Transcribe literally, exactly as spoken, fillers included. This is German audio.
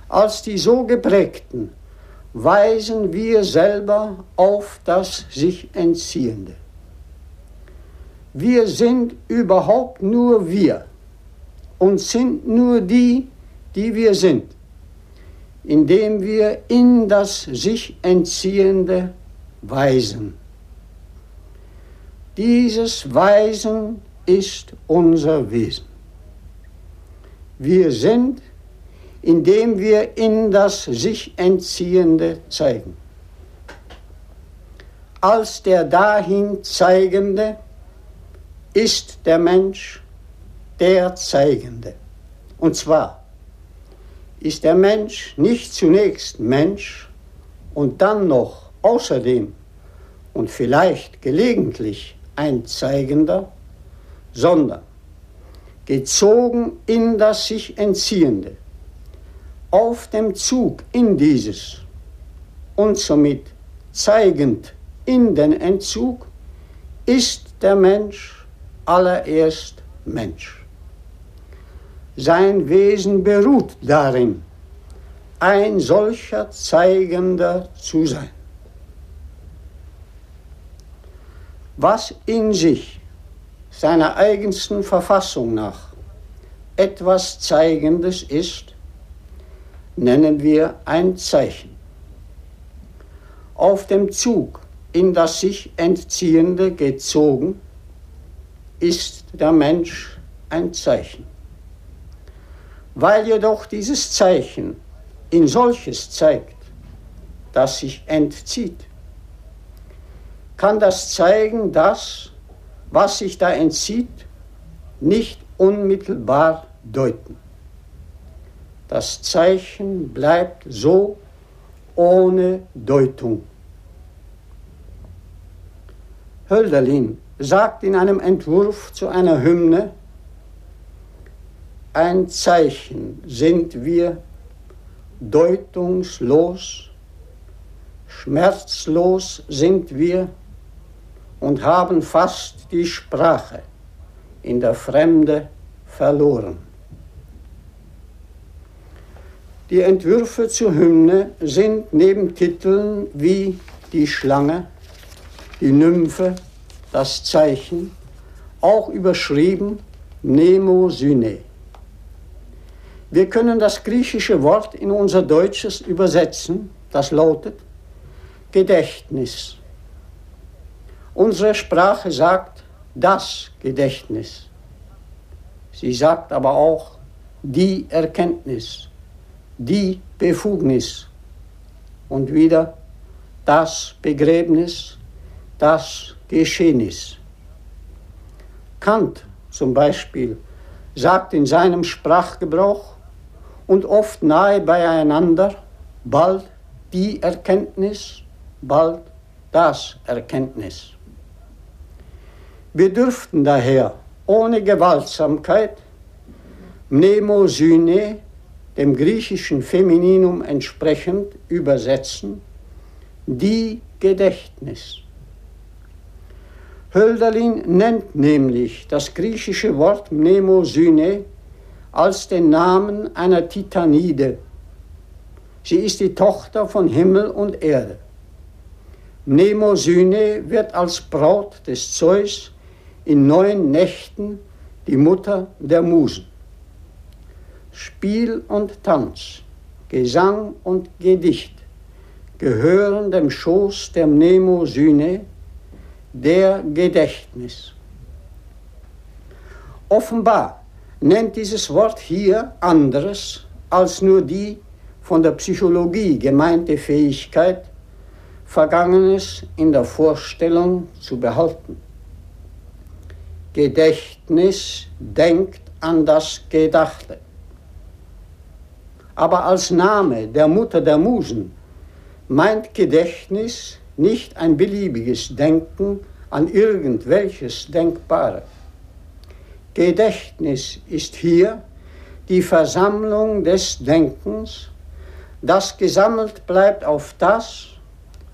als die so geprägten weisen wir selber auf das sich Entziehende. Wir sind überhaupt nur wir und sind nur die, die wir sind, indem wir in das sich Entziehende weisen. Dieses Weisen ist unser Wesen. Wir sind, indem wir in das sich Entziehende zeigen. Als der dahin Zeigende ist der Mensch der Zeigende. Und zwar ist der Mensch nicht zunächst Mensch und dann noch außerdem und vielleicht gelegentlich ein Zeigender, sondern gezogen in das sich Entziehende, auf dem Zug in dieses und somit zeigend in den Entzug, ist der Mensch allererst Mensch. Sein Wesen beruht darin, ein solcher Zeigender zu sein. Was in sich, seiner eigensten Verfassung nach, etwas Zeigendes ist, nennen wir ein Zeichen. Auf dem Zug in das sich Entziehende gezogen, ist der Mensch ein Zeichen. Weil jedoch dieses Zeichen in solches zeigt, das sich entzieht, kann das Zeigen das, was sich da entzieht, nicht unmittelbar deuten. Das Zeichen bleibt so ohne Deutung. Hölderlin sagt in einem Entwurf zu einer Hymne: Ein Zeichen sind wir, deutungslos, schmerzlos sind wir und haben fast die Sprache in der Fremde verloren. Die Entwürfe zur Hymne sind neben Titeln wie die Schlange, die Nymphe, das Zeichen, auch überschrieben Mnemosyne. Wir können das griechische Wort in unser Deutsches übersetzen, das lautet Gedächtnis. Unsere Sprache sagt das Gedächtnis. Sie sagt aber auch die Erkenntnis, die Befugnis und wieder das Begräbnis, das Geschehnis. Kant zum Beispiel sagt in seinem Sprachgebrauch und oft nahe beieinander bald die Erkenntnis, bald das Erkenntnis. Wir dürften daher ohne Gewaltsamkeit Mnemosyne, dem griechischen Femininum entsprechend, übersetzen, die Gedächtnis. Hölderlin nennt nämlich das griechische Wort Mnemosyne als den Namen einer Titanide. Sie ist die Tochter von Himmel und Erde. Mnemosyne wird als Braut des Zeus in neun Nächten die Mutter der Musen. Spiel und Tanz, Gesang und Gedicht gehören dem Schoß der Mnemosyne, der Gedächtnis. Offenbar nennt dieses Wort hier anderes als nur die von der Psychologie gemeinte Fähigkeit, Vergangenes in der Vorstellung zu behalten. Gedächtnis denkt an das Gedachte. Aber als Name der Mutter der Musen meint Gedächtnis nicht ein beliebiges Denken an irgendwelches Denkbare. Gedächtnis ist hier die Versammlung des Denkens, das gesammelt bleibt auf das,